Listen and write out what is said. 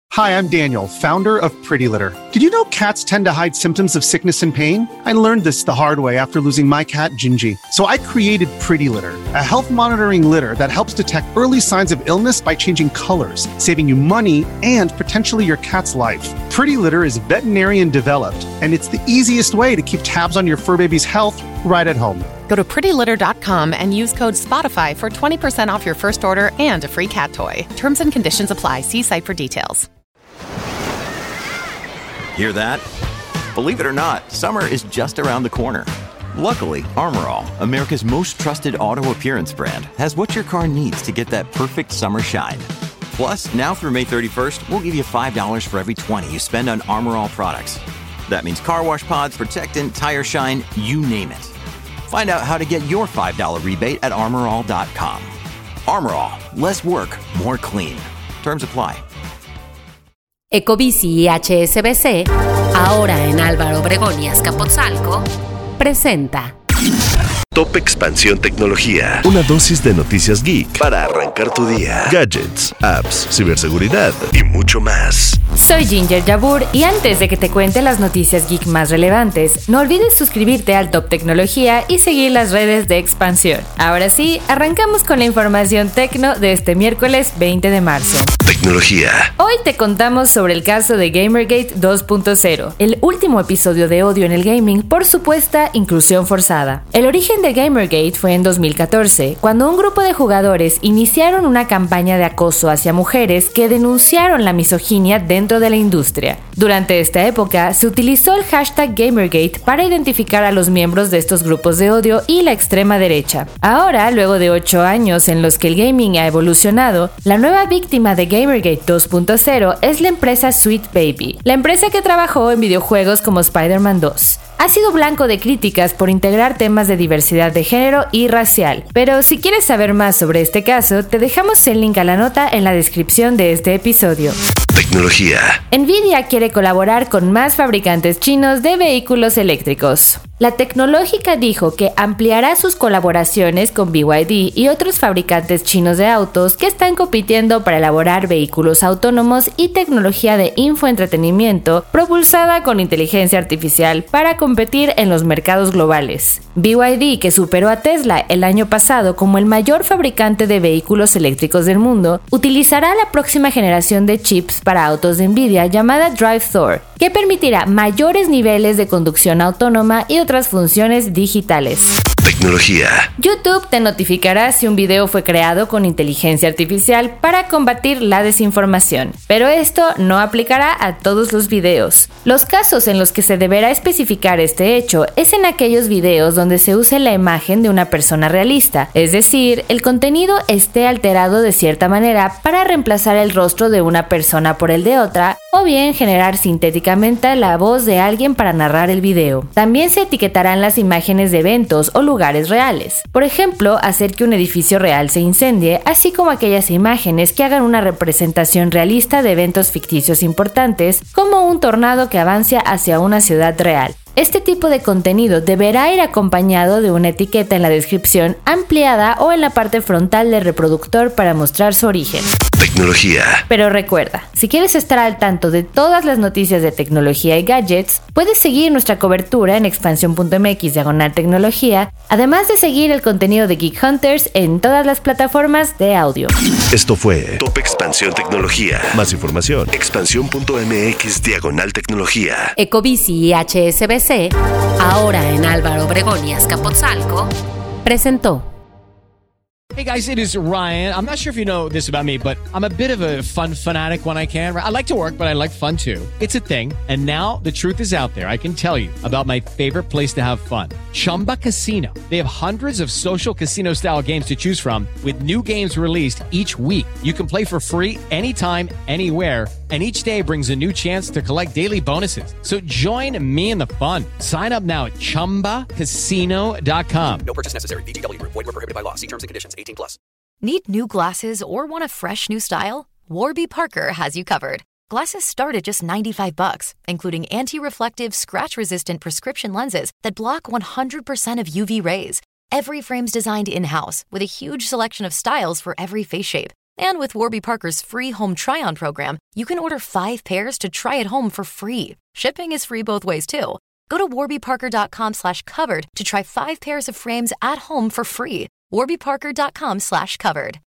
Hi, I'm Daniel, founder of Pretty Litter. Did you know cats tend to hide symptoms of sickness and pain? I learned this the hard way after losing my cat, Gingy. So I created Pretty Litter, a health monitoring litter that helps detect early signs of illness by changing colors, saving you money and potentially your cat's life. Pretty Litter is veterinarian developed, and it's the easiest way to keep tabs on your fur baby's health right at home. Go to prettylitter.com and use code SPOTIFY for 20% off your first order and a free cat toy. Terms and conditions apply. See site for details. Hear that? Believe it or not, summer is just around the corner. Luckily, Armor All, America's most trusted auto appearance brand, has what your car needs to get that perfect summer shine. Plus, now through May 31st, we'll give you $5 for every $20 you spend on Armor All products. That means car wash pods, protectant, tire shine, you name it. Find out how to get your $5 rebate at armorall.com. Armor All, less work, more clean. Terms apply. Ecobici y HSBC, ahora en Álvaro Obregón y Azcapotzalco, presenta Top Expansión Tecnología. Una dosis de noticias geek para arrancar tu día. Gadgets, apps, ciberseguridad y mucho más. Soy Ginger Yabur y antes de que te cuente las noticias geek más relevantes, no olvides suscribirte al Top Tecnología y seguir las redes de Expansión. Ahora sí, arrancamos con la información tecno de este miércoles 20 de marzo. Tecnología. Hoy te contamos sobre el caso de Gamergate 2.0, el último episodio de odio en el gaming por supuesta inclusión forzada. El origen de Gamergate fue en 2014, cuando un grupo de jugadores iniciaron una campaña de acoso hacia mujeres que denunciaron la misoginia dentro de la industria. Durante esta época, se utilizó el hashtag Gamergate para identificar a los miembros de estos grupos de odio y la extrema derecha. Ahora, luego de 8 años en los que el gaming ha evolucionado, la nueva víctima de Gamergate 2.0 es la empresa Sweet Baby, la empresa que trabajó en videojuegos como Spider-Man 2. Ha sido blanco de críticas por integrar temas de diversidad de género y racial, pero si quieres saber más sobre este caso, te dejamos el link a la nota en la descripción de este episodio. Tecnología. Nvidia quiere colaborar con más fabricantes chinos de vehículos eléctricos. La tecnológica dijo que ampliará sus colaboraciones con BYD y otros fabricantes chinos de autos que están compitiendo para elaborar vehículos autónomos y tecnología de infoentretenimiento propulsada con inteligencia artificial para competir en los mercados globales. BYD, que superó a Tesla el año pasado como el mayor fabricante de vehículos eléctricos del mundo, utilizará la próxima generación de chips para autos de Nvidia llamada Drive Thor, que permitirá mayores niveles de conducción autónoma y otras funciones digitales. Tecnología. YouTube te notificará si un video fue creado con inteligencia artificial para combatir la desinformación, pero esto no aplicará a todos los videos. Los casos en los que se deberá especificar este hecho es en aquellos videos donde se use la imagen de una persona realista, es decir, el contenido esté alterado de cierta manera para reemplazar el rostro de una persona por el de otra, o bien generar sintéticamente la voz de alguien para narrar el video. También se etiquetarán las imágenes de eventos o lugares reales. Por ejemplo, hacer que un edificio real se incendie, así como aquellas imágenes que hagan una representación realista de eventos ficticios importantes, como un tornado que avance hacia una ciudad real. Este tipo de contenido deberá ir acompañado de una etiqueta en la descripción ampliada o en la parte frontal del reproductor para mostrar su origen. Tecnología. Pero recuerda, si quieres estar al tanto de todas las noticias de tecnología y gadgets, puedes seguir nuestra cobertura en expansión.mx/tecnología, además de seguir el contenido de Geek Hunters en todas las plataformas de audio. Esto fue Top Expansión Tecnología. Más información, expansión.mx/tecnología. Ecobici y HSBC, ahora en Álvaro Obregón y Azcapotzalco, presentó. Hey guys, it is Ryan. I'm not sure if you know this about me, but I'm a bit of a fun fanatic when I can. I like to work, but I like fun too. It's a thing. And now the truth is out there. I can tell you about my favorite place to have fun. Chumba Casino. They have hundreds of social casino style games to choose from with new games released each week. You can play for free anytime, anywhere. And each day brings a new chance to collect daily bonuses. So join me in the fun. Sign up now at ChumbaCasino.com. No purchase necessary. VGW Group. Void where prohibited by law. See terms and conditions. 18+. Need new glasses or want a fresh new style? Warby Parker has you covered. Glasses start at just $95, including anti-reflective, scratch-resistant prescription lenses that block 100% of UV rays. Every frame's designed in-house with a huge selection of styles for every face shape. And with Warby Parker's free home try-on program, you can order 5 pairs to try at home for free. Shipping is free both ways, too. Go to warbyparker.com/covered to try 5 pairs of frames at home for free. warbyparker.com/covered.